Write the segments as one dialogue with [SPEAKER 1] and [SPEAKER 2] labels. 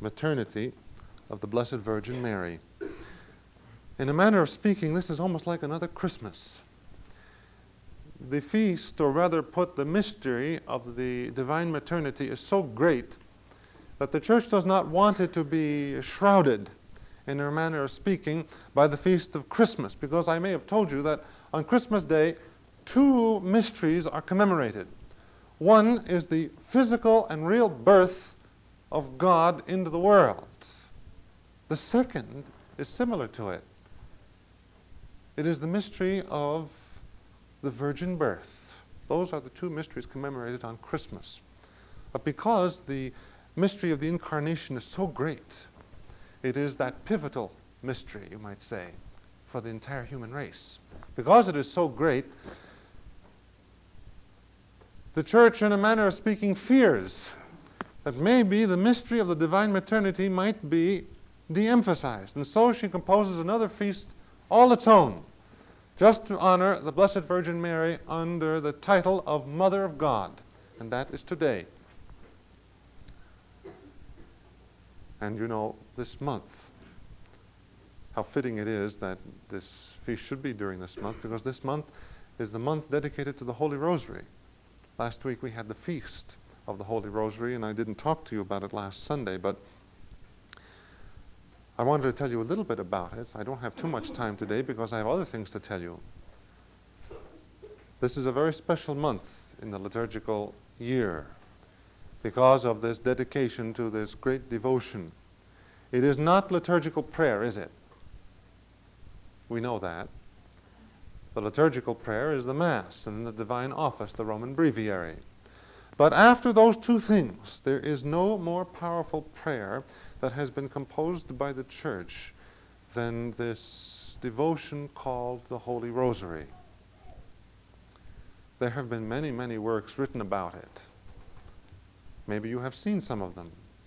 [SPEAKER 1] maternity of the Blessed Virgin Mary. In a manner of speaking, this is almost like another Christmas. The feast, or rather put, the mystery of the divine maternity is so great that the Church does not want it to be shrouded, in a manner of speaking, by the feast of Christmas, because I may have told you that on Christmas Day, two mysteries are commemorated. One is the physical and real birth of God into the world. The second is similar to it. It is the mystery of the virgin birth. Those are the two mysteries commemorated on Christmas. But because the mystery of the Incarnation is so great, it is that pivotal mystery, you might say, for the entire human race. Because it is so great, the Church, in a manner of speaking, fears that maybe the mystery of the divine maternity might be de-emphasized. And so she composes another feast all its own, just to honor the Blessed Virgin Mary under the title of Mother of God. And that is today. And you know, this month, how fitting it is that this feast should be during this month, because this month is the month dedicated to the Holy Rosary. Last week we had the feast of the Holy Rosary, and I didn't talk to you about it last Sunday, but I wanted to tell you a little bit about it. I don't have too much time today because I have other things to tell you. This is a very special month in the liturgical year because of this dedication to this great devotion. It is not liturgical prayer, is it? We know that. The liturgical prayer is the Mass and the divine office, the Roman breviary. But after those two things, there is no more powerful prayer that has been composed by the Church than this devotion called the Holy Rosary. There have been many, many works written about it. Maybe you have seen some of them.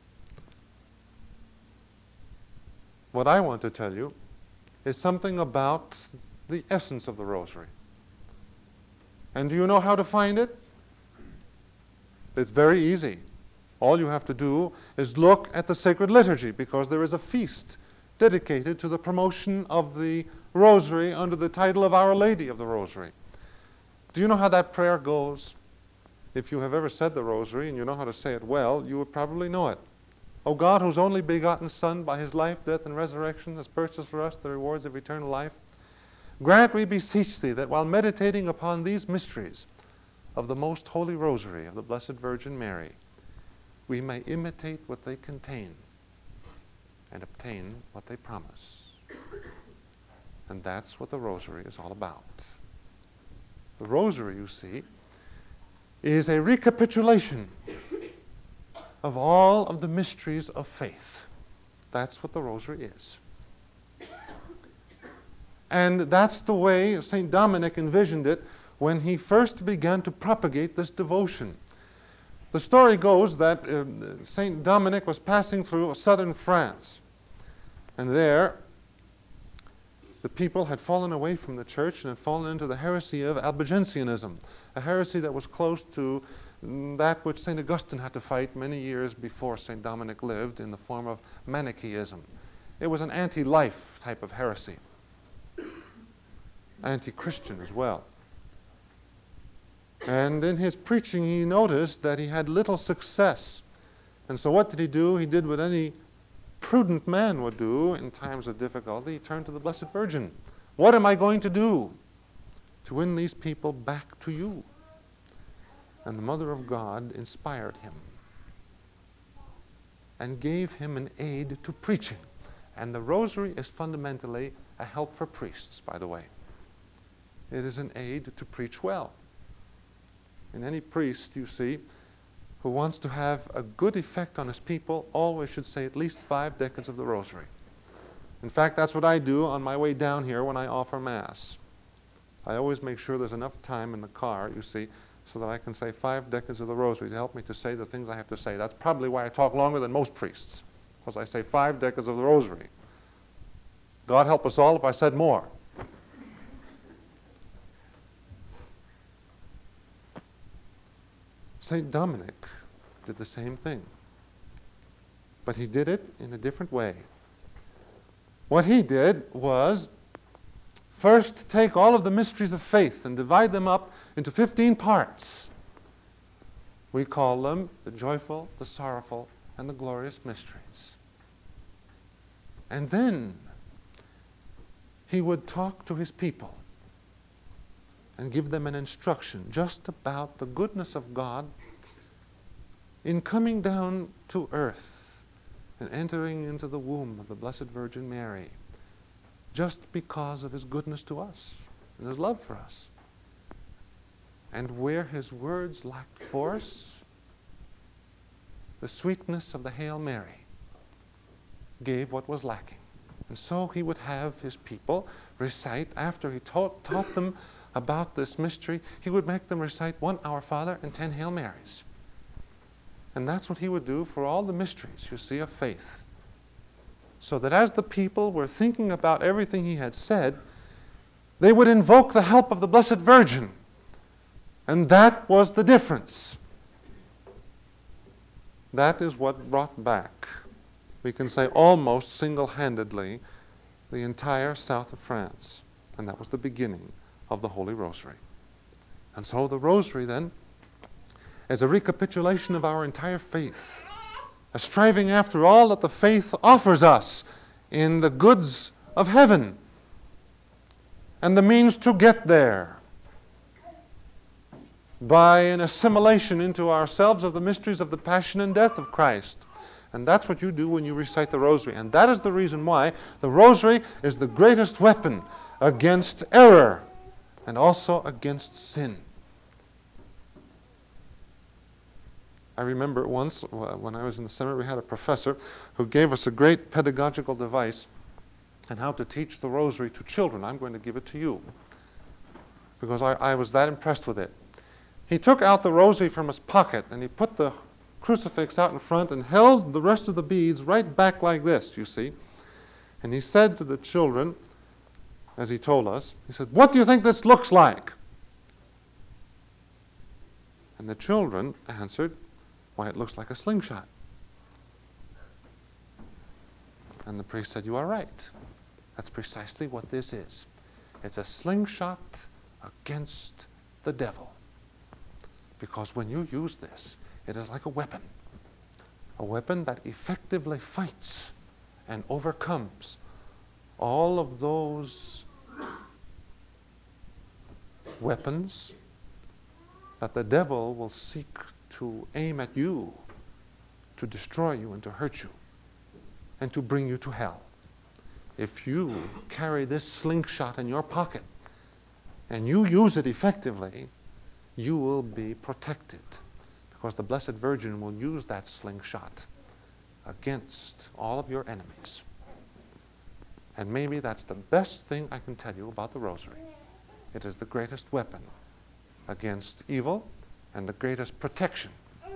[SPEAKER 1] What I want to tell you is something about the essence of the Rosary. And do you know how to find it? It's very easy. All you have to do is look at the sacred liturgy, because there is a feast dedicated to the promotion of the Rosary under the title of Our Lady of the Rosary. Do you know how that prayer goes? If you have ever said the Rosary and you know how to say it well, you would probably know it. O God, whose only begotten Son, by his life, death, and resurrection, has purchased for us the rewards of eternal life, grant, we beseech thee, that while meditating upon these mysteries of the most holy Rosary of the Blessed Virgin Mary, we may imitate what they contain and obtain what they promise. And that's what the Rosary is all about. The Rosary, you see, is a recapitulation of all of the mysteries of faith. That's what the Rosary is. And that's the way St. Dominic envisioned it when he first began to propagate this devotion. The story goes that St. Dominic was passing through southern France, and there the people had fallen away from the church and had fallen into the heresy of Albigensianism, a heresy that was close to that which St. Augustine had to fight many years before St. Dominic lived, in the form of Manichaeism. It was an anti-life type of heresy, anti-Christian as well. And in his preaching he noticed that he had little success. And so what did he do? He did what any prudent man would do in times of difficulty. He turned to the Blessed Virgin. What am I going to do to win these people back to you? And the Mother of God inspired him and gave him an aid to preaching. And the Rosary is fundamentally a help for priests, by the way. It is an aid to preach well. And any priest, you see, who wants to have a good effect on his people always should say at least 5 decades of the Rosary. In fact, that's what I do on my way down here when I offer Mass. I always make sure there's enough time in the car, you see, so that I can say 5 decades of the Rosary to help me to say the things I have to say. That's probably why I talk longer than most priests, because I say 5 decades of the Rosary. God help us all if I said more. St. Dominic did the same thing. but he did it in a different way. What he did was first take all of the mysteries of faith and divide them up into 15 parts. We call them the joyful, the sorrowful, and the glorious mysteries. And then he would talk to his people and give them an instruction just about the goodness of God in coming down to earth and entering into the womb of the Blessed Virgin Mary, just because of his goodness to us and his love for us. And where his words lacked force, the sweetness of the Hail Mary gave what was lacking. And so he would have his people recite, after he taught them about this mystery, he would make them recite 1 Our Father and 10 Hail Marys. And that's what he would do for all the mysteries, you see, of faith. So that as the people were thinking about everything he had said, they would invoke the help of the Blessed Virgin. And that was the difference. That is what brought back, we can say almost single-handedly, the entire south of France. And that was the beginning of the Holy Rosary. And so the Rosary then is a recapitulation of our entire faith, a striving after all that the faith offers us in the goods of heaven and the means to get there by an assimilation into ourselves of the mysteries of the passion and death of Christ. And that's what you do when you recite the Rosary. And that is the reason why the Rosary is the greatest weapon against error and also against sin. I remember once when I was in the seminary, we had a professor who gave us a great pedagogical device on how to teach the Rosary to children. I'm going to give it to you because I was that impressed with it. He took out the Rosary from his pocket and he put the crucifix out in front and held the rest of the beads right back like this, you see. And he said to the children, as he told us, he said, "What do you think this looks like?" And the children answered, "Why, it looks like a slingshot." And the priest said, "You are right. That's precisely what this is. It's a slingshot against the devil. Because when you use this, it is like a weapon that effectively fights and overcomes all of those weapons that the devil will seek to aim at you, to destroy you and to hurt you, and to bring you to hell. If you carry this slingshot in your pocket and you use it effectively, you will be protected, because the Blessed Virgin will use that slingshot against all of your enemies. And maybe that's the best thing I can tell you about the Rosary. It is the greatest weapon against evil and the greatest protection.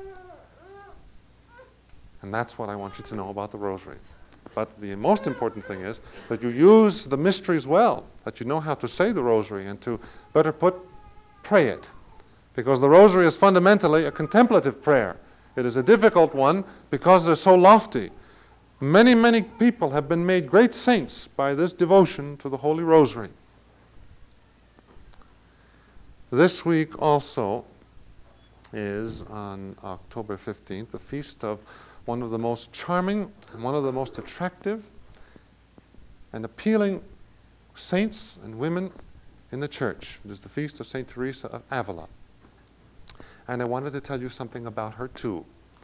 [SPEAKER 1] And that's what I want you to know about the Rosary. But the most important thing is that you use the mysteries well, that you know how to say the Rosary and to, better put, pray it. Because the Rosary is fundamentally a contemplative prayer. It is a difficult one because they're so lofty. Many, many people have been made great saints by this devotion to the Holy Rosary. This week also is on October 15th, the feast of one of the most charming and one of the most attractive and appealing saints and women in the church. It is the feast of St. Teresa of Avila. And I wanted to tell you something about her too.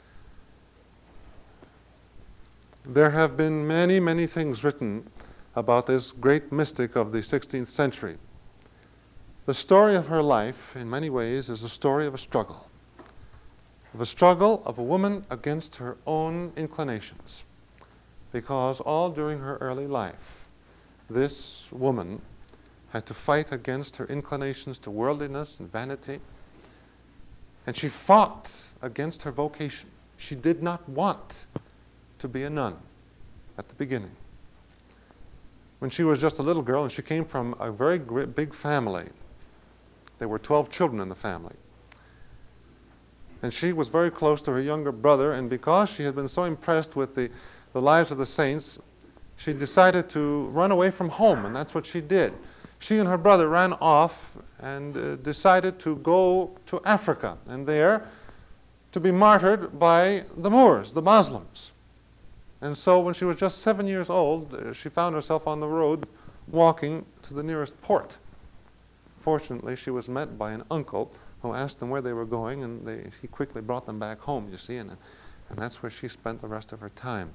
[SPEAKER 1] There have been many, many things written about this great mystic of the 16th century. The story of her life, in many ways, is a story of a struggle of a woman against her own inclinations. Because all during her early life, this woman had to fight against her inclinations to worldliness and vanity, and she fought against her vocation. She did not want to be a nun at the beginning. When she was just a little girl, and she came from a very big family. There were 12 children in the family. And she was very close to her younger brother, and because she had been so impressed with the lives of the saints, she decided to run away from home, and that's what she did. She and her brother ran off and decided to go to Africa, and there to be martyred by the Moors, the Muslims. And so when she was just 7 years old, she found herself on the road walking to the nearest port. Fortunately, she was met by an uncle who asked them where they were going, and he quickly brought them back home, you see, and that's where she spent the rest of her time.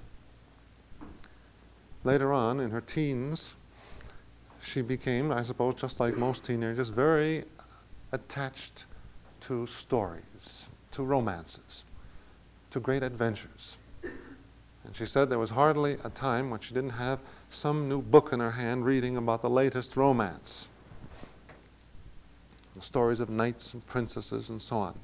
[SPEAKER 1] Later on, in her teens, she became, I suppose, just like most teenagers, very attached to stories, to romances, to great adventures. And she said there was hardly a time when she didn't have some new book in her hand reading about the latest romance. The stories of knights and princesses and so on.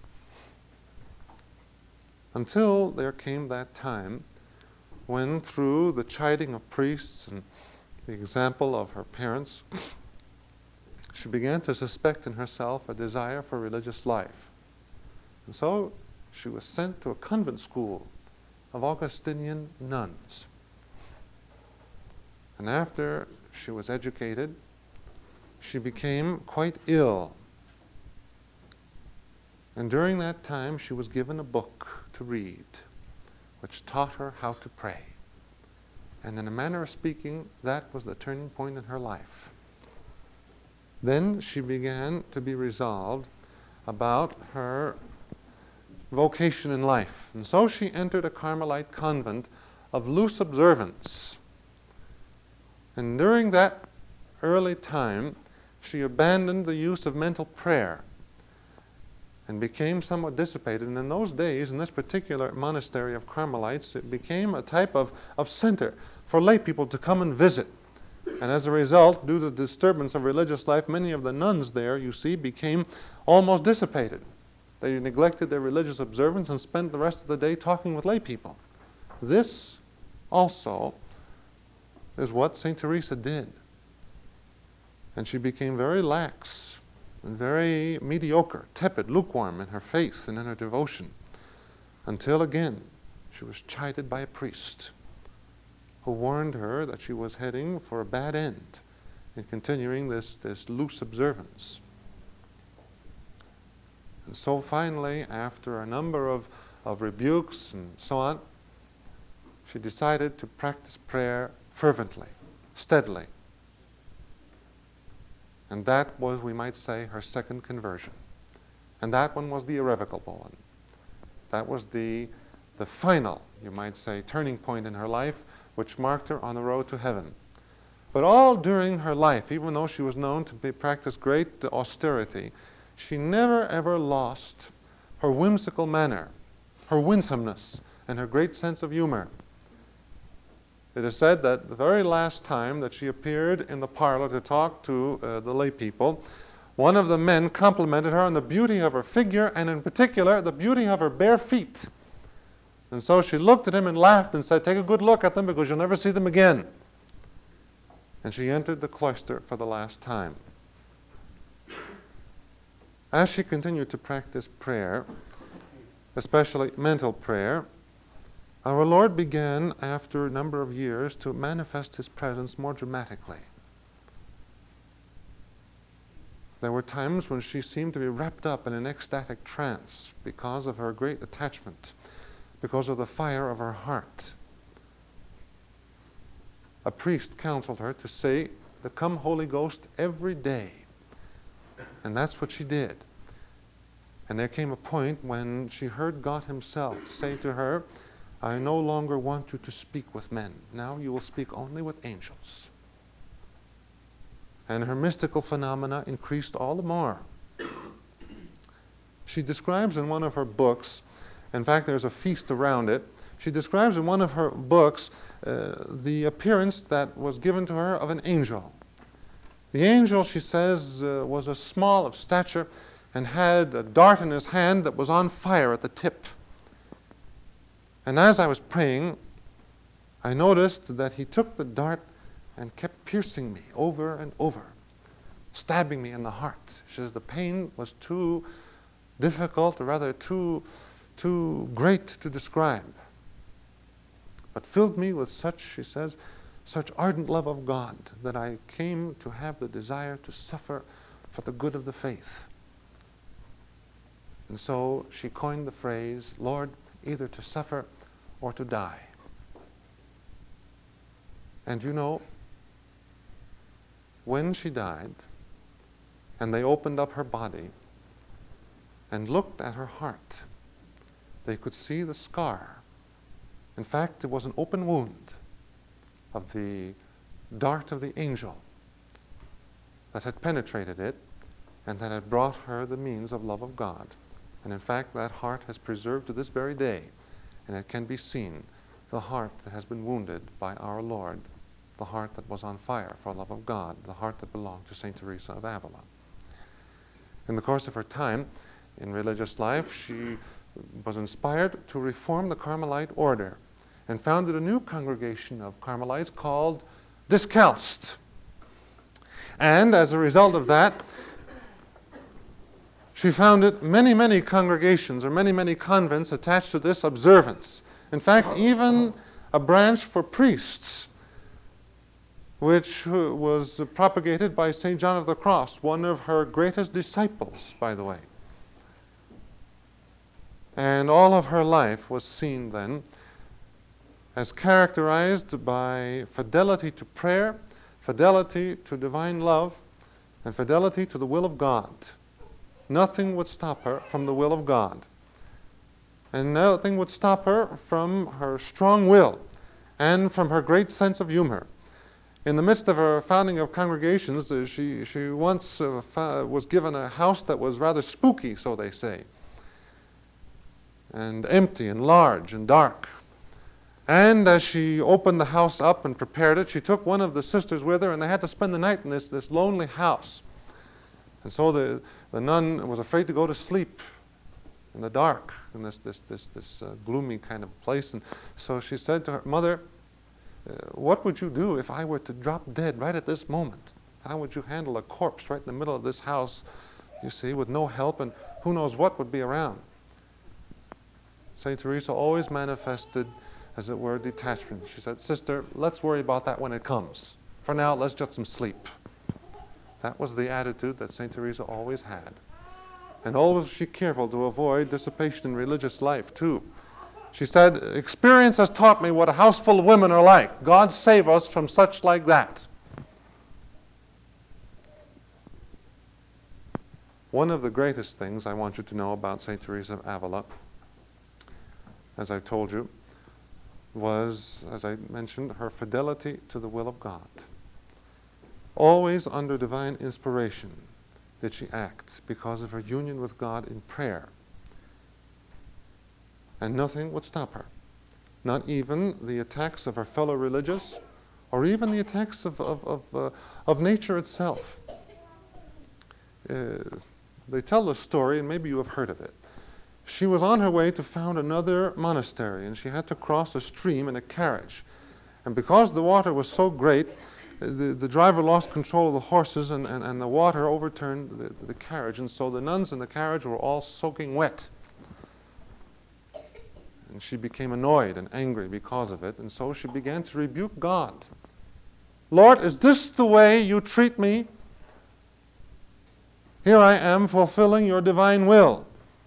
[SPEAKER 1] Until there came that time when, through the chiding of priests and the example of her parents, she began to suspect in herself a desire for religious life. And so she was sent to a convent school of Augustinian nuns. And after she was educated, she became quite ill. And during that time, she was given a book to read, which taught her how to pray. And in a manner of speaking, that was the turning point in her life. Then she began to be resolved about her vocation in life. And so she entered a Carmelite convent of loose observance. And during that early time, she abandoned the use of mental prayer and became somewhat dissipated. And in those days, in this particular monastery of Carmelites, it became a type of center for lay people to come and visit. And as a result, due to the disturbance of religious life, many of the nuns there, you see, became almost dissipated. They neglected their religious observance and spent the rest of the day talking with lay people. This also is what St. Teresa did. And she became very lax and very mediocre, tepid, lukewarm in her faith and in her devotion, until again she was chided by a priest who warned her that she was heading for a bad end in continuing this loose observance. And so finally, after a number of rebukes and so on, she decided to practice prayer fervently, steadily. And that was, we might say, her second conversion. And that one was the irrevocable one. That was the final, you might say, turning point in her life, which marked her on the road to heaven. But all during her life, even though she was known to practice great austerity, she never ever lost her whimsical manner, her winsomeness, and her great sense of humor. It is said that the very last time that she appeared in the parlor to talk to the lay people, one of the men complimented her on the beauty of her figure, and in particular, the beauty of her bare feet. And so she looked at him and laughed and said, "Take a good look at them because you'll never see them again." And she entered the cloister for the last time. As she continued to practice prayer, especially mental prayer, our Lord began, after a number of years, to manifest His presence more dramatically. There were times when she seemed to be wrapped up in an ecstatic trance because of her great attachment, because of the fire of her heart. A priest counseled her to say the "Come Holy Ghost" every day. And that's what she did. And there came a point when she heard God Himself say to her, "I no longer want you to speak with men. Now you will speak only with angels." And her mystical phenomena increased all the more. She describes in one of her books, in fact there's a feast around it, she describes in one of her books the appearance that was given to her of an angel. The angel, she says, was a small of stature and had a dart in his hand that was on fire at the tip. And as I was praying, I noticed that he took the dart and kept piercing me over and over, stabbing me in the heart. She says the pain was too difficult, or rather too great to describe, but filled me with such, she says, such ardent love of God that I came to have the desire to suffer for the good of the faith. And so she coined the phrase, Lord, either to suffer or to die. And you know, when she died, and they opened up her body and looked at her heart, they could see the scar. In fact, it was an open wound of the dart of the angel that had penetrated it and that had brought her the means of love of God. And in fact, that heart has preserved to this very day, and it can be seen, the heart that has been wounded by our Lord, the heart that was on fire for love of God, the heart that belonged to St. Teresa of Avila. In the course of her time in religious life, she was inspired to reform the Carmelite order and founded a new congregation of Carmelites called Discalced. And as a result of that, she founded many, many congregations or many, many convents attached to this observance. In fact, even a branch for priests, which was propagated by St. John of the Cross, one of her greatest disciples, by the way. And all of her life was seen then as characterized by fidelity to prayer, fidelity to divine love, and fidelity to the will of God. Nothing would stop her from the will of God. And nothing would stop her from her strong will and from her great sense of humor. In the midst of her founding of congregations, she once was given a house that was rather spooky, so they say, and empty and large and dark. And as she opened the house up and prepared it, she took one of the sisters with her, and they had to spend the night in this lonely house. And so the nun was afraid to go to sleep in the dark in this gloomy kind of place. And so she said to her, Mother, what would you do if I were to drop dead right at this moment? How would you handle a corpse right in the middle of this house, you see, with no help, and who knows what would be around? St. Teresa always manifested, as it were, detachment. She said, Sister, let's worry about that when it comes. For now, let's get some sleep. That was the attitude that St. Teresa always had. And always was she careful to avoid dissipation in religious life, too. She said, experience has taught me what a house full of women are like. God save us from such like that. One of the greatest things I want you to know about St. Teresa of Avila, as I told you, was, as I mentioned, her fidelity to the will of God. Always under divine inspiration did she act because of her union with God in prayer. And nothing would stop her. Not even the attacks of her fellow religious, or even the attacks of nature itself. They tell the story, and maybe you have heard of it. She was on her way to found another monastery, and she had to cross a stream in a carriage. And because the water was so great, the driver lost control of the horses, and the water overturned the carriage. And so the nuns in the carriage were all soaking wet. And she became annoyed and angry because of it, and so she began to rebuke God. Lord, is this the way you treat me? Here I am fulfilling your divine will.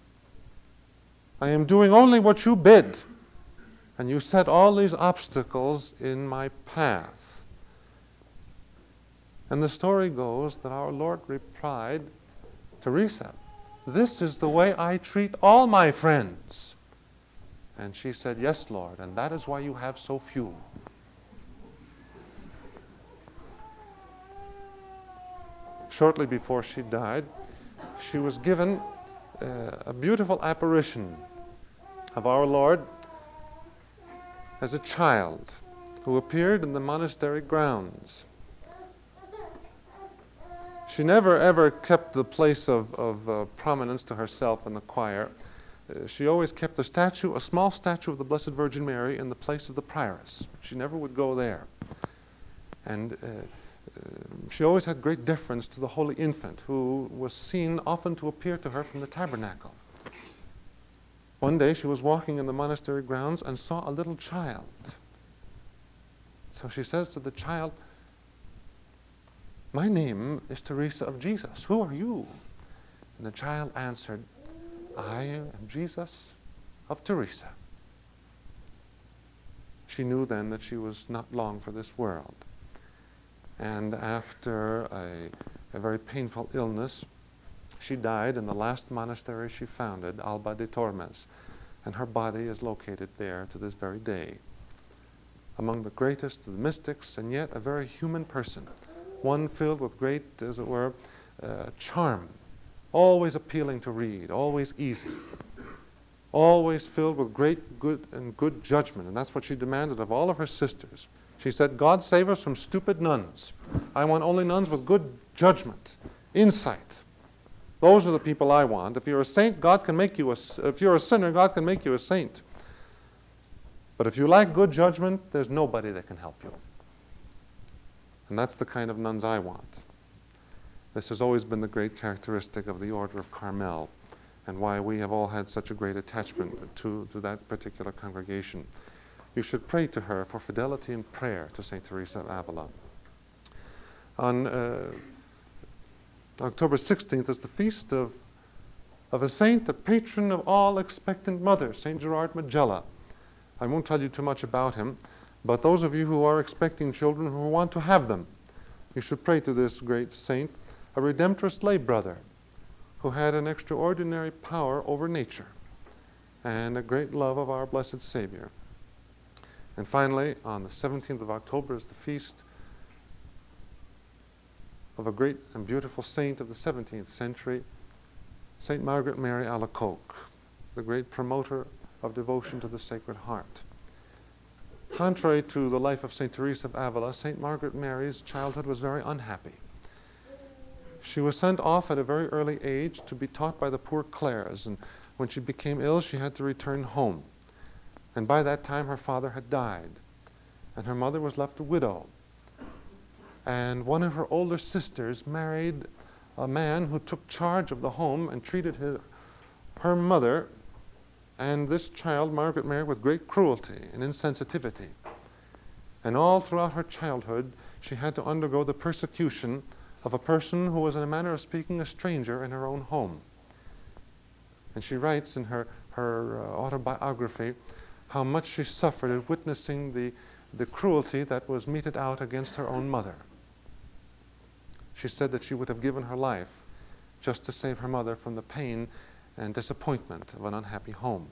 [SPEAKER 1] I am doing only what you bid, and you set all these obstacles in my path. And the story goes that our Lord replied, Teresa, this is the way I treat all my friends. And she said, yes, Lord, and that is why you have so few. Shortly before she died, she was given a beautiful apparition of our Lord as a child who appeared in the monastery grounds. She never ever kept the place of prominence to herself in the choir. She always kept a small statue of the Blessed Virgin Mary in the place of the prioress. She never would go there. And she always had great deference to the Holy Infant, who was seen often to appear to her from the tabernacle. One day she was walking in the monastery grounds and saw a little child. So she says to the child, "My name is Teresa of Jesus. Who are you?" And the child answered, "I am Jesus of Teresa." She knew then that she was not long for this world. And after a very painful illness, she died in the last monastery she founded, Alba de Tormes, and her body is located there to this very day. Among the greatest of the mystics, and yet a very human person, one filled with great, as it were, charm, always appealing to read, always easy, always filled with great good judgment, and that's what she demanded of all of her sisters. She said, "God save us from stupid nuns. I want only nuns with good judgment, insight. Those are the people I want. If you're a saint, God can make you if you're a sinner, God can make you a saint. But if you lack good judgment, there's nobody that can help you." And that's the kind of nuns I want. This has always been the great characteristic of the Order of Carmel, and why we have all had such a great attachment to that particular congregation. You should pray to her for fidelity in prayer to St. Teresa of Avila. On October 16th is the feast of a saint, the patron of all expectant mothers, St. Gerard Majella. I won't tell you too much about him, but those of you who are expecting children, who want to have them, you should pray to this great saint, a redemptorist lay brother who had an extraordinary power over nature and a great love of our blessed Savior. And finally, on the 17th of October is the feast of a great and beautiful saint of the 17th century, St. Margaret Mary Alacoque, the great promoter of devotion to the Sacred Heart. Contrary to the life of St. Teresa of Avila, St. Margaret Mary's childhood was very unhappy. She was sent off at a very early age to be taught by the poor Clares, and when she became ill, she had to return home. And by that time, her father had died, and her mother was left a widow. And one of her older sisters married a man who took charge of the home and treated her mother and this child, Margaret Mary, with great cruelty and insensitivity. And all throughout her childhood, she had to undergo the persecution of a person who was, in a manner of speaking, a stranger in her own home. And she writes in her autobiography how much she suffered at witnessing the cruelty that was meted out against her own mother. She said that she would have given her life just to save her mother from the pain and disappointment of an unhappy home.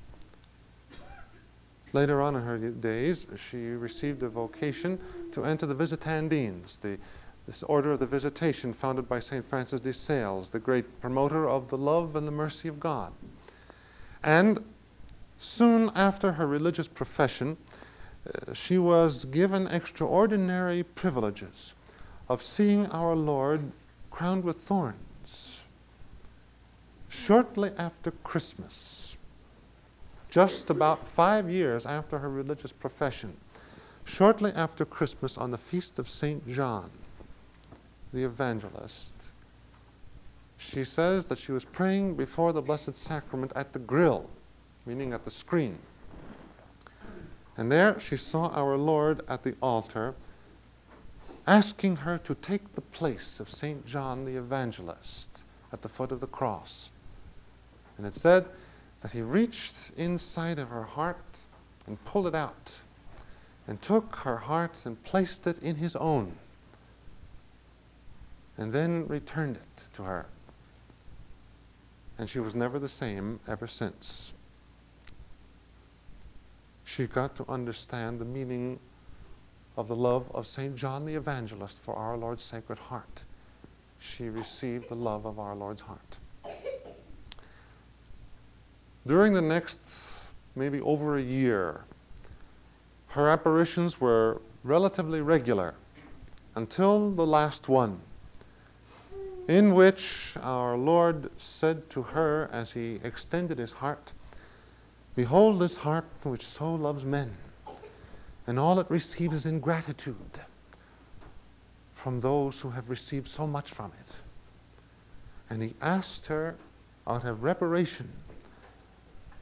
[SPEAKER 1] Later on in her days, she received a vocation to enter the Visitandines, this order of the Visitation founded by St. Francis de Sales, the great promoter of the love and the mercy of God. And soon after her religious profession, she was given extraordinary privileges of seeing our Lord crowned with thorns. Shortly after Christmas, just about 5 years after her religious profession, shortly after Christmas, on the feast of St. John, the Evangelist, she says that she was praying before the Blessed Sacrament at the grill, meaning at the screen. And there she saw our Lord at the altar, asking her to take the place of St. John the Evangelist at the foot of the cross. And it said that he reached inside of her heart and pulled it out and took her heart and placed it in his own and then returned it to her. And she was never the same ever since. She got to understand the meaning of the love of St. John the Evangelist for our Lord's Sacred Heart. She received the love of our Lord's heart. During the next maybe over a year, her apparitions were relatively regular until the last one, in which our Lord said to her as he extended his heart, "Behold this heart which so loves men, and all it receives is ingratitude from those who have received so much from it." And he asked her, out of reparation,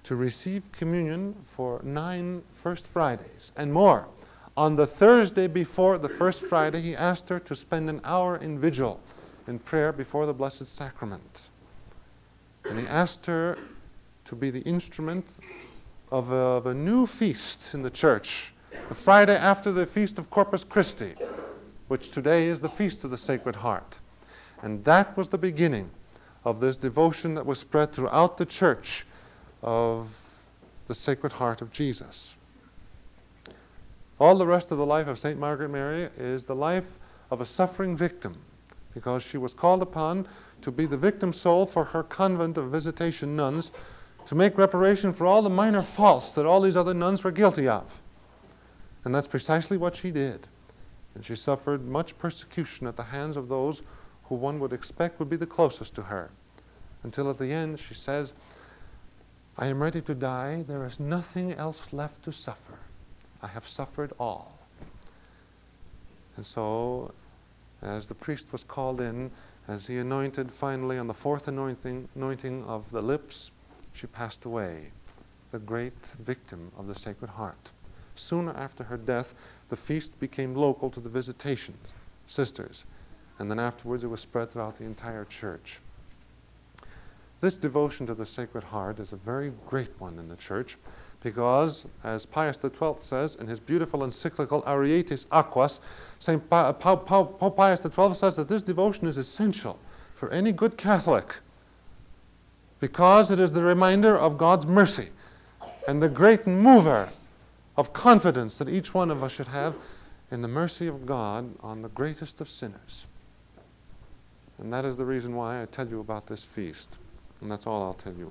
[SPEAKER 1] to receive communion for 9 First Fridays and more. On the Thursday before the First Friday, he asked her to spend an hour in vigil, in prayer before the Blessed Sacrament. And he asked her to be the instrument of a new feast in the church, the Friday after the Feast of Corpus Christi, which today is the Feast of the Sacred Heart. And that was the beginning of this devotion that was spread throughout the church of the Sacred Heart of Jesus. All the rest of the life of St. Margaret Mary is the life of a suffering victim, because she was called upon to be the victim soul for her convent of visitation nuns, to make reparation for all the minor faults that all these other nuns were guilty of. And that's precisely what she did. And she suffered much persecution at the hands of those who one would expect would be the closest to her. Until at the end she says, "I am ready to die. There is nothing else left to suffer. I have suffered all." And so, as the priest was called in, as he anointed finally on the 4th anointing of the lips, she passed away, the great victim of the Sacred Heart. Soon after her death, the feast became local to the Visitation Sisters, and then afterwards it was spread throughout the entire church. This devotion to the Sacred Heart is a very great one in the church, because, as Pius XII says in his beautiful encyclical Arietis Aquas, Pope Pius XII says that this devotion is essential for any good Catholic, because it is the reminder of God's mercy and the great mover of confidence that each one of us should have in the mercy of God on the greatest of sinners. And that is the reason why I tell you about this feast. And that's all I'll tell you.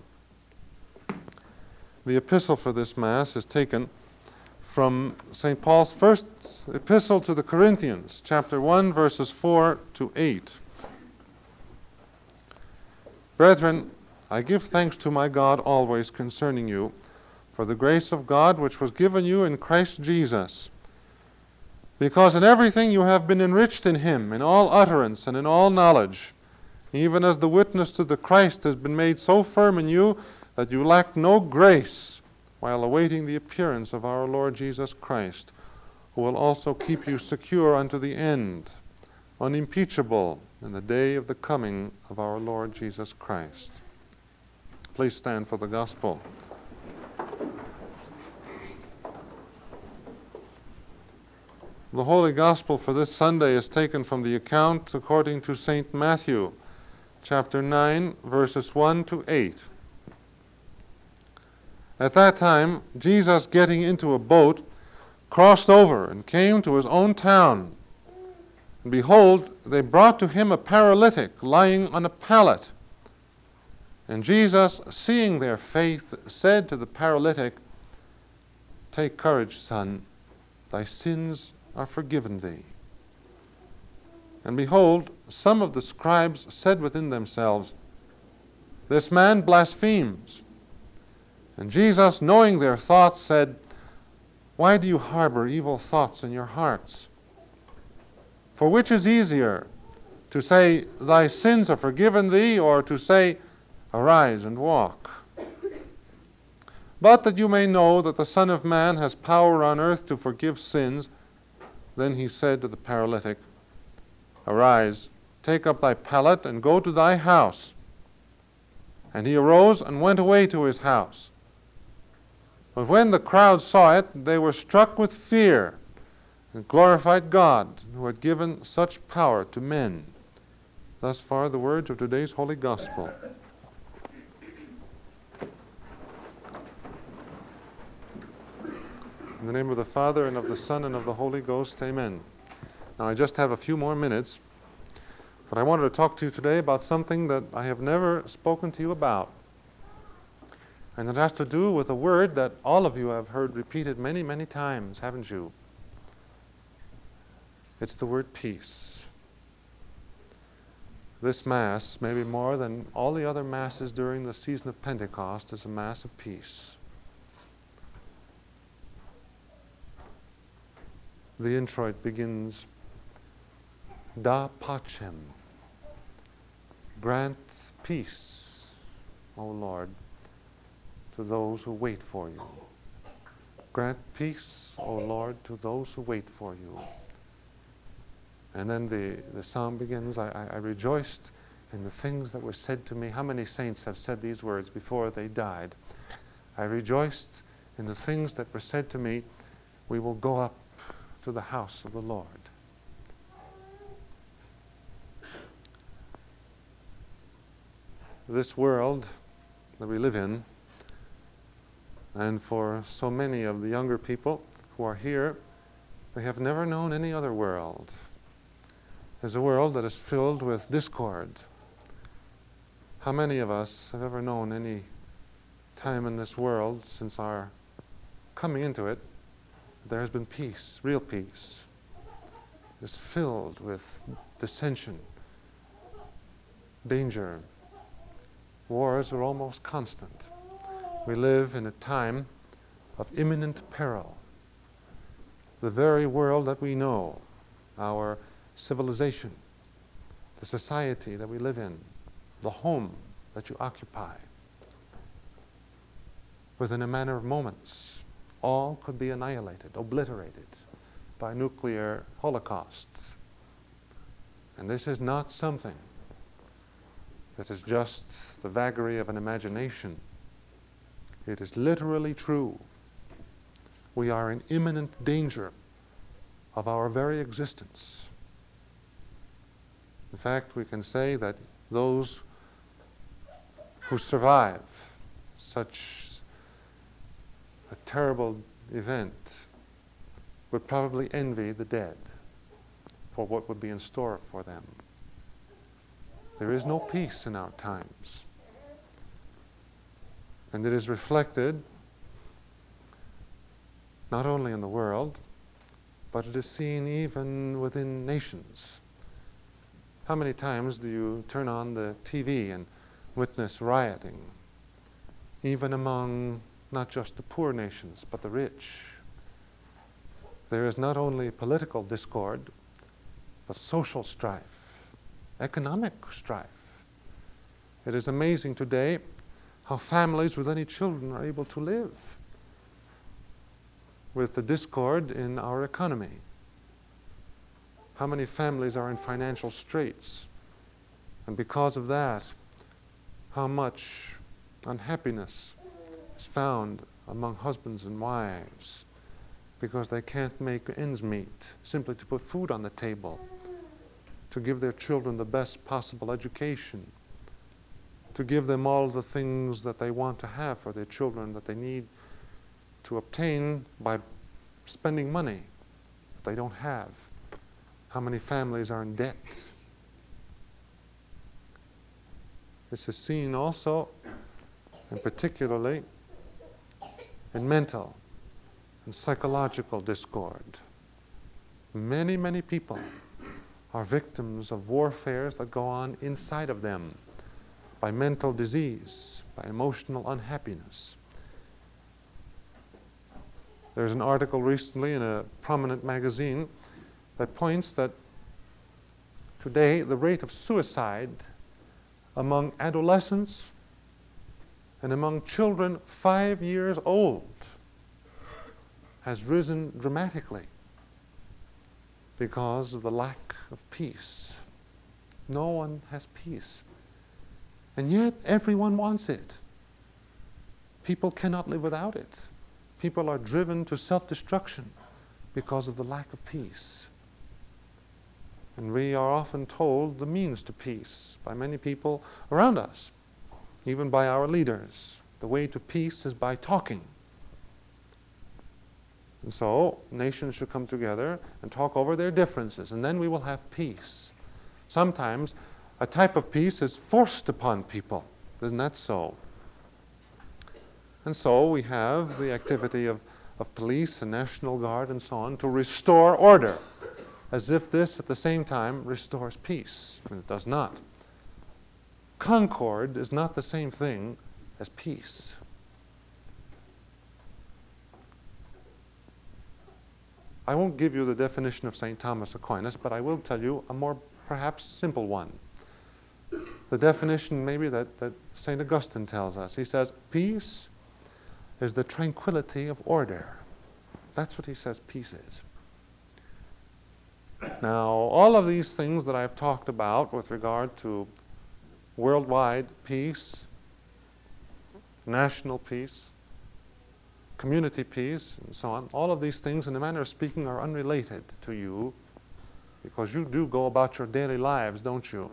[SPEAKER 1] The epistle for this Mass is taken from St. Paul's first epistle to the Corinthians, chapter 1, verses 4 to 8. Brethren, I give thanks to my God always concerning you, for the grace of God which was given you in Christ Jesus, because in everything you have been enriched in him, in all utterance and in all knowledge, even as the witness to the Christ has been made so firm in you that you lack no grace while awaiting the appearance of our Lord Jesus Christ, who will also keep you secure unto the end, unimpeachable in the day of the coming of our Lord Jesus Christ. Please stand for the Gospel. The Holy Gospel for this Sunday is taken from the account according to St. Matthew, chapter 9, verses 1 to 8. At that time, Jesus, getting into a boat, crossed over and came to his own town. And behold, they brought to him a paralytic lying on a pallet. And Jesus, seeing their faith, said to the paralytic, "Take courage, son, thy sins are forgiven thee." And behold, some of the scribes said within themselves, "This man blasphemes." And Jesus, knowing their thoughts, said, "Why do you harbor evil thoughts in your hearts? For which is easier, to say, 'Thy sins are forgiven thee,' or to say, 'Arise and walk'? But that you may know that the Son of Man has power on earth to forgive sins," then he said to the paralytic, "Arise, take up thy pallet, and go to thy house." And he arose and went away to his house. But when the crowd saw it, they were struck with fear, and glorified God, who had given such power to men. Thus far the words of today's Holy Gospel. In the name of the Father, and of the Son, and of the Holy Ghost, amen. Now I just have a few more minutes, but I wanted to talk to you today about something that I have never spoken to you about. And it has to do with a word that all of you have heard repeated many, many times, haven't you? It's the word peace. This Mass, maybe more than all the other Masses during the season of Pentecost, is a Mass of peace. The introit begins, Da pacem, grant peace, O Lord, to those who wait for you. Grant peace, O Lord, to those who wait for you. And then the psalm begins, I rejoiced in the things that were said to me. How many saints have said these words before they died? I rejoiced in the things that were said to me. We will go up to the house of the Lord. This world that we live in, and for so many of the younger people who are here, they have never known any other world. There's a world that is filled with discord. How many of us have ever known any time in this world since our coming into it, there has been peace, real peace? It's filled with dissension, danger. Wars are almost constant. We live in a time of imminent peril. The very world that we know, our civilization, the society that we live in, the home that you occupy, within a matter of moments, all could be annihilated, obliterated by nuclear holocausts. And this is not something that is just the vagary of an imagination. It is literally true. We are in imminent danger of our very existence. In fact, we can say that those who survive such a terrible event would probably envy the dead for what would be in store for them. There is no peace in our times. And it is reflected not only in the world, but it is seen even within nations. How many times do you turn on the TV and witness rioting, even among not just the poor nations, but the rich? There is not only political discord, but social strife, economic strife. It is amazing today how families with any children are able to live with the discord in our economy. How many families are in financial straits, and because of that, how much unhappiness is found among husbands and wives because they can't make ends meet simply to put food on the table, to give their children the best possible education, to give them all the things that they want to have for their children, that they need to obtain by spending money that they don't have. How many families are in debt? This is seen also, and particularly, in mental and psychological discord. Many, many people are victims of warfares that go on inside of them by mental disease, by emotional unhappiness. There's an article recently in a prominent magazine that points that today the rate of suicide among adolescents and among children 5 years old has risen dramatically because of the lack of peace. No one has peace. And yet everyone wants it. People cannot live without it. People are driven to self-destruction because of the lack of peace. And we are often told the means to peace by many people around us, even by our leaders. The way to peace is by talking. And so nations should come together and talk over their differences, and then we will have peace. Sometimes a type of peace is forced upon people. Isn't that so? And so we have the activity of police and National Guard and so on to restore order, as if this at the same time restores peace. And it does not. Concord is not the same thing as peace. I won't give you the definition of St. Thomas Aquinas, but I will tell you a more perhaps simple one. The definition maybe that St. Augustine tells us. He says, peace is the tranquility of order. That's what he says peace is. Now, all of these things that I've talked about with regard to worldwide peace, national peace, community peace, and so on, all of these things, in a manner of speaking, are unrelated to you, because you do go about your daily lives, don't you?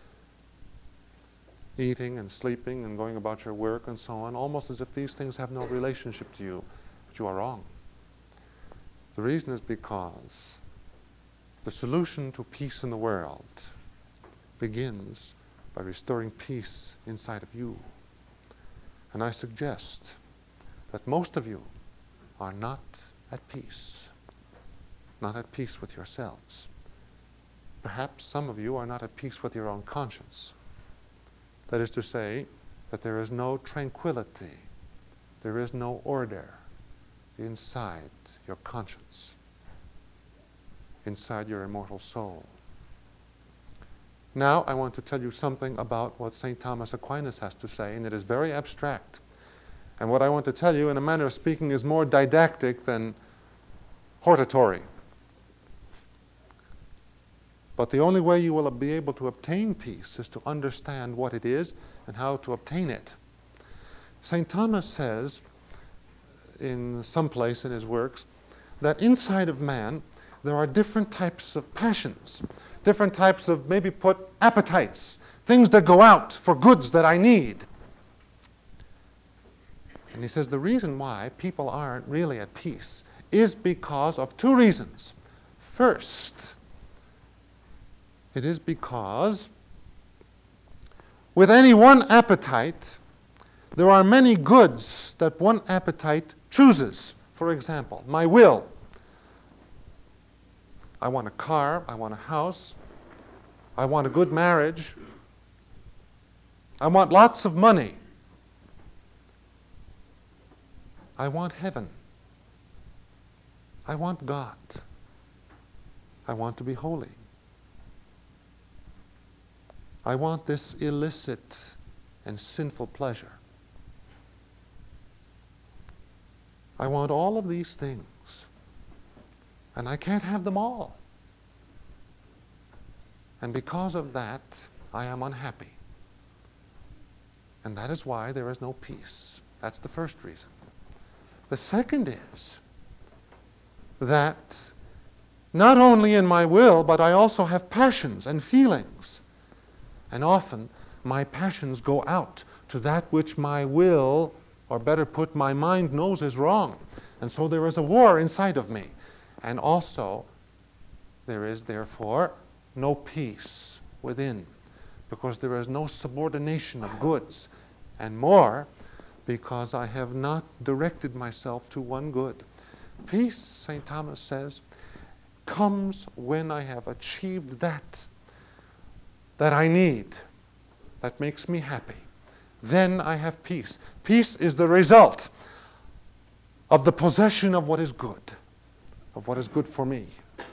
[SPEAKER 1] Eating and sleeping and going about your work and so on, almost as if these things have no relationship to you. But you are wrong. The reason is because the solution to peace in the world begins by restoring peace inside of you. And I suggest that most of you are not at peace with yourselves. Perhaps some of you are not at peace with your own conscience. That is to say, that there is no tranquility, there is no order inside your conscience, inside your immortal soul. Now, I want to tell you something about what St. Thomas Aquinas has to say, and it is very abstract. And what I want to tell you, in a manner of speaking, is more didactic than hortatory. But the only way you will be able to obtain peace is to understand what it is and how to obtain it. St. Thomas says, in some place in his works, that inside of man there are different types of passions, different types of, maybe put, appetites, things that go out for goods that I need. And he says the reason why people aren't really at peace is because of two reasons. First, it is because with any one appetite, there are many goods that one appetite chooses. For example, my will. I want a car, I want a house, I want a good marriage, I want lots of money, I want heaven, I want God, I want to be holy. I want this illicit and sinful pleasure. I want all of these things. And I can't have them all. And because of that, I am unhappy. And that is why there is no peace. That's the first reason. The second is that not only in my will, but I also have passions and feelings. And often, my passions go out to that which my will, or better put, my mind knows is wrong. And so there is a war inside of me. And also, there is therefore no peace within, because there is no subordination of goods, and more, because I have not directed myself to one good. Peace, St. Thomas says, comes when I have achieved that I need, that makes me happy. Then I have peace. Peace is the result of the possession of what is good, of what is good for me.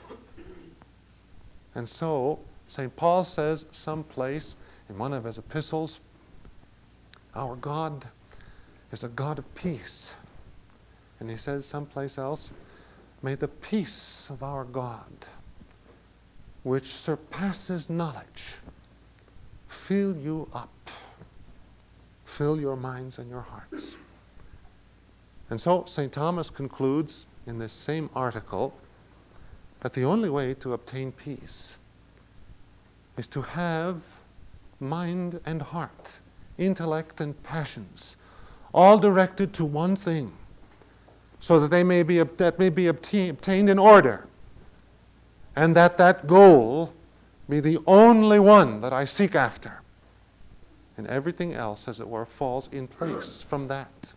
[SPEAKER 1] And so, St. Paul says someplace in one of his epistles, our God is a God of peace. And he says someplace else, may the peace of our God, which surpasses knowledge, fill you up, fill your minds and your hearts. And so St. Thomas concludes in this same article that the only way to obtain peace is to have mind and heart, intellect and passions, all directed to one thing, so that that may be obtained in order, and that goal be the only one that I seek after. And everything else, as it were, falls in place from that.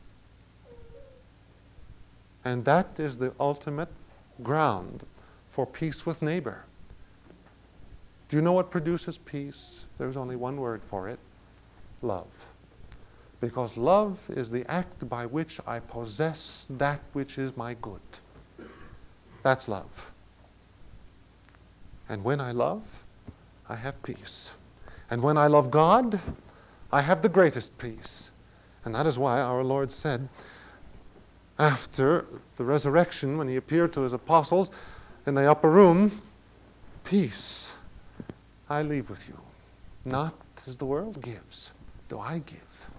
[SPEAKER 1] And that is the ultimate ground for peace with neighbor. Do you know what produces peace? There's only one word for it: love. Because love is the act by which I possess that which is my good. That's love. And when I love, I have peace. And when I love God, I have the greatest peace. And that is why our Lord said, after the resurrection, when he appeared to his apostles in the upper room, peace I leave with you. Not as the world gives, do I give.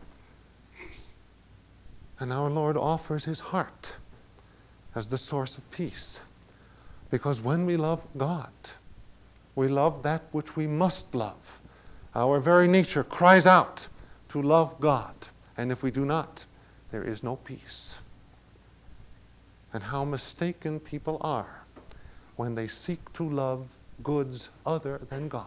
[SPEAKER 1] And our Lord offers his heart as the source of peace. Because when we love God, we love that which we must love. Our very nature cries out to love God. And if we do not, there is no peace. And how mistaken people are when they seek to love goods other than God,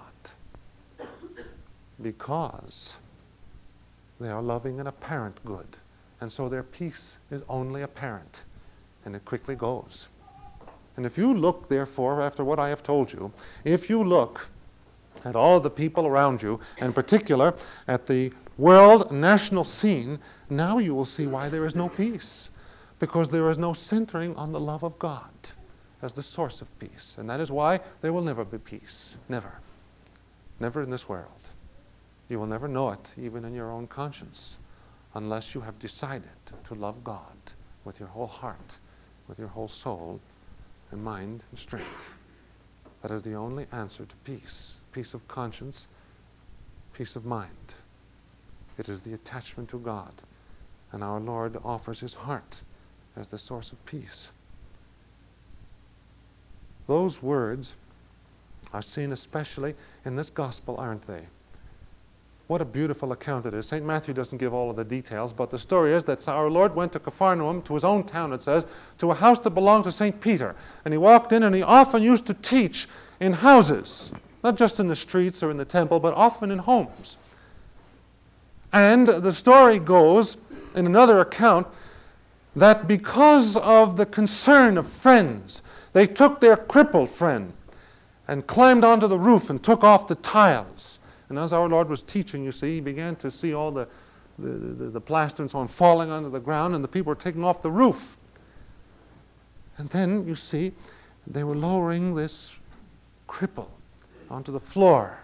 [SPEAKER 1] because they are loving an apparent good, and so their peace is only apparent, and it quickly goes. And if you look, therefore, after what I have told you, if you look at all of the people around you, and in particular at the world national scene, now you will see why there is no peace, because there is no centering on the love of God as the source of peace. And that is why there will never be peace. Never. Never in this world. You will never know it, even in your own conscience, unless you have decided to love God with your whole heart, with your whole soul, and mind and strength. That is the only answer to peace. Peace of conscience, peace of mind. It is the attachment to God. And our Lord offers his heart as the source of peace. Those words are seen especially in this gospel, aren't they? What a beautiful account it is. St. Matthew doesn't give all of the details, but the story is that our Lord went to Capharnaum, to his own town, it says, to a house that belonged to St. Peter. And he walked in, and he often used to teach in houses, not just in the streets or in the temple, but often in homes. And the story goes, in another account, that because of the concern of friends, they took their crippled friend and climbed onto the roof and took off the tiles. And as our Lord was teaching, you see, he began to see all the plaster and so on falling onto the ground, and the people were taking off the roof. And then, you see, they were lowering this cripple onto the floor.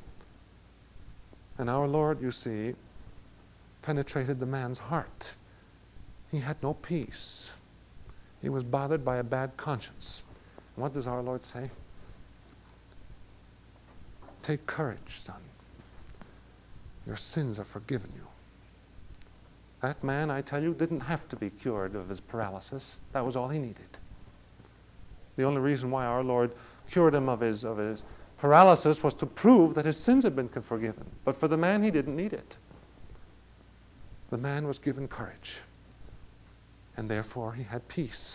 [SPEAKER 1] And our Lord, you see, penetrated the man's heart. He had no peace. He was bothered by a bad conscience. And what does our Lord say? Take courage, son. Your sins are forgiven you. That man, I tell you, didn't have to be cured of his paralysis. That was all he needed. The only reason why our Lord cured him of his paralysis was to prove that his sins had been forgiven. But for the man, he didn't need it. The man was given courage, and therefore he had peace.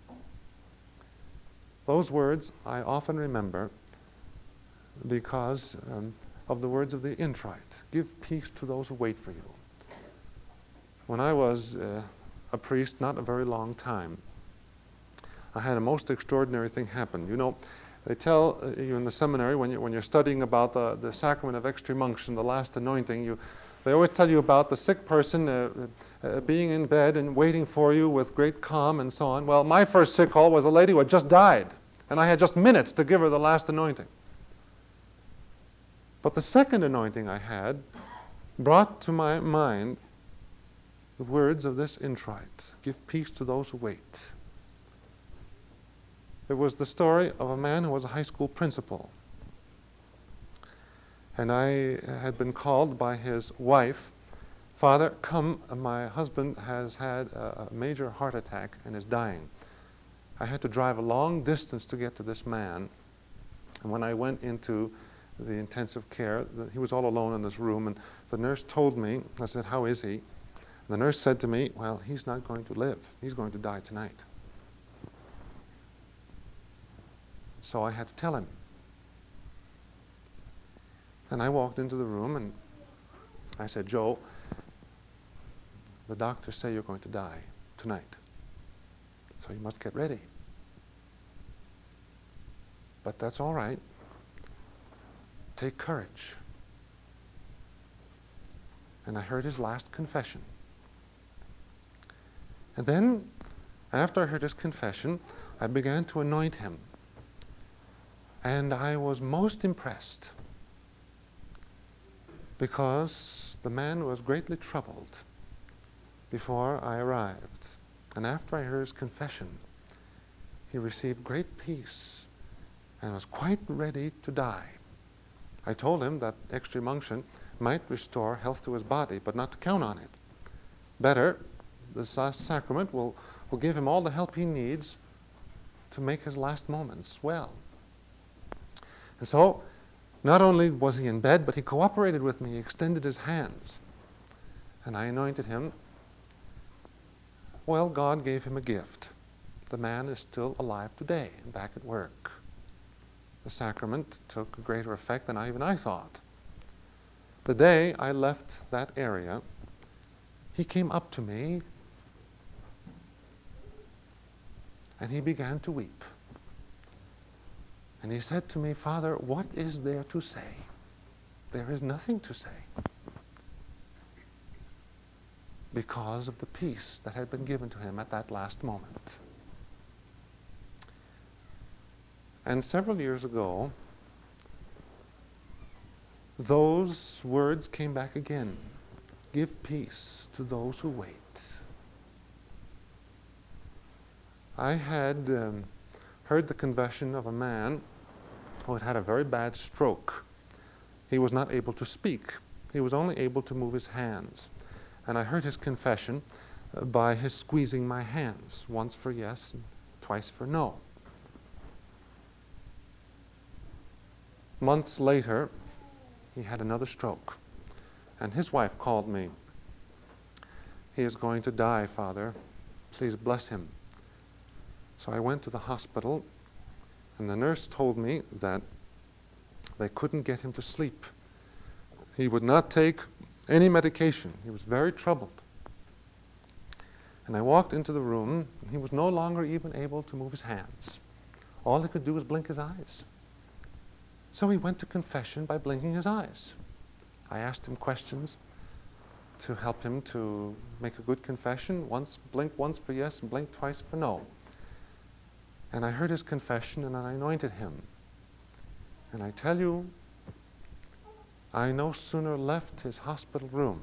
[SPEAKER 1] Those words I often remember because of the words of the introit. Give peace to those who wait for you. When I was a priest, not a very long time, I had a most extraordinary thing happen. You know, they tell you in the seminary when you're studying about the sacrament of extreme unction, the last anointing, they always tell you about the sick person being in bed and waiting for you with great calm and so on. Well, my first sick call was a lady who had just died, and I had just minutes to give her the last anointing. But the second anointing I had brought to my mind the words of this introit, give peace to those who wait. It was the story of a man who was a high school principal. And I had been called by his wife, Father, come, my husband has had a major heart attack and is dying. I had to drive a long distance to get to this man. And when I went into the intensive care, he was all alone in this room, and the nurse told me, I said, how is he? The nurse said to me, well, he's not going to live. He's going to die tonight. So I had to tell him. And I walked into the room and I said, Joe, the doctors say you're going to die tonight. So you must get ready. But that's all right. Take courage. And I heard his last confession. And then, after I heard his confession, I began to anoint him. And I was most impressed because the man was greatly troubled before I arrived. And after I heard his confession, he received great peace and was quite ready to die. I told him that extreme unction might restore health to his body, but not to count on it. Better, this last sacrament will give him all the help he needs to make his last moments well. And so, not only was he in bed, but he cooperated with me. He extended his hands. And I anointed him. Well, God gave him a gift. The man is still alive today and back at work. The sacrament took a greater effect than even I thought. The day I left that area, he came up to me and he began to weep. And he said to me, "Father, what is there to say? There is nothing to say." Because of the peace that had been given to him at that last moment. And several years ago, those words came back again. Give peace to those who wait. I had heard the confession of a man who had had a very bad stroke. He was not able to speak. He was only able to move his hands. And I heard his confession by his squeezing my hands, once for yes and twice for no. Months later, he had another stroke, and his wife called me. "He is going to die, Father. Please bless him." So I went to the hospital, and the nurse told me that they couldn't get him to sleep. He would not take any medication. He was very troubled. And I walked into the room, and he was no longer even able to move his hands. All he could do was blink his eyes. So he went to confession by blinking his eyes. I asked him questions to help him to make a good confession. Blink once for yes and blink twice for no. And I heard his confession and I anointed him. And I tell you, I no sooner left his hospital room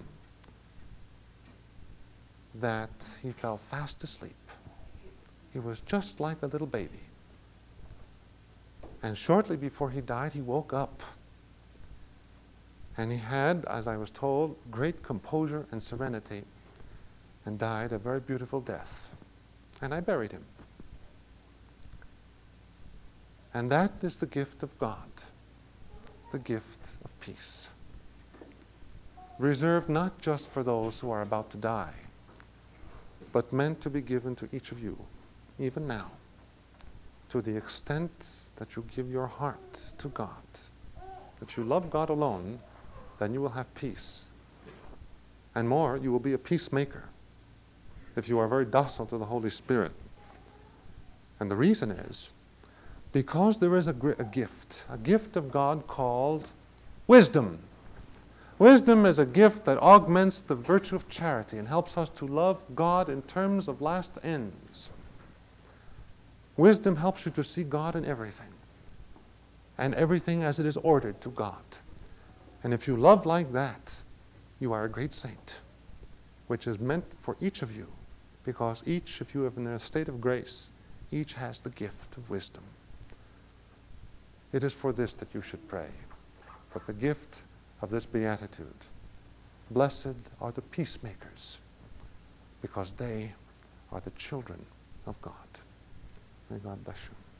[SPEAKER 1] that he fell fast asleep. He was just like a little baby. And shortly before he died, he woke up. And he had, as I was told, great composure and serenity, and died a very beautiful death. And I buried him. And that is the gift of God, the gift of peace. Reserved not just for those who are about to die, but meant to be given to each of you, even now, to the extent that you give your heart to God. If you love God alone, then you will have peace. And more, you will be a peacemaker if you are very docile to the Holy Spirit. And the reason is because there is a gift of God called wisdom. Wisdom is a gift that augments the virtue of charity and helps us to love God in terms of last ends. Wisdom helps you to see God in everything, and everything as it is ordered to God. And if you love like that, you are a great saint, which is meant for each of you, because each of you are in a state of grace. Each has the gift of wisdom. It is for this that you should pray, for the gift of this beatitude. Blessed are the peacemakers, because they are the children of God. May God bless you.